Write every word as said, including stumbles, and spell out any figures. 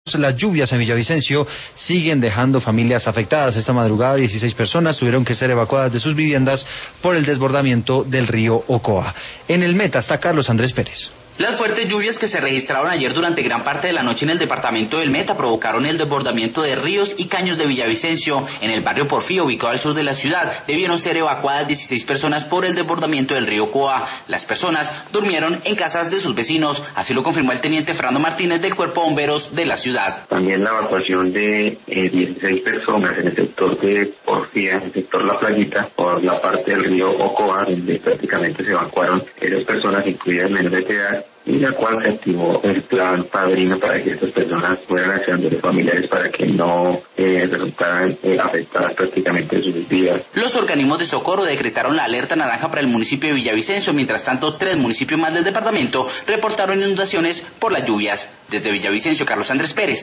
Las lluvias en Villavicencio siguen dejando familias afectadas. Esta madrugada dieciséis personas tuvieron que ser evacuadas de sus viviendas por el desbordamiento del río Ocoa. En el Meta está Carlos Andrés Pérez. Las fuertes lluvias que se registraron ayer durante gran parte de la noche en el departamento del Meta provocaron el desbordamiento de ríos y caños de Villavicencio. En el barrio Porfío, ubicado al sur de la ciudad, debieron ser evacuadas dieciséis personas por el desbordamiento del río Ocoa. Las personas durmieron en casas de sus vecinos, así lo confirmó el teniente Fernando Martínez del Cuerpo de Bomberos de la ciudad. También la evacuación de eh, dieciséis personas en el sector de Porfía, en el sector La Playita, por la parte del río Ocoa, donde prácticamente se evacuaron esas personas, incluidas menores de edad, y la cual se activó el plan padrino para que estas personas fueran accionando de familiares para que no eh, resultaran eh, afectadas prácticamente sus vidas. Los organismos de socorro decretaron la alerta naranja para el municipio de Villavicencio, mientras tanto tres municipios más del departamento reportaron inundaciones por las lluvias. Desde Villavicencio, Carlos Andrés Pérez.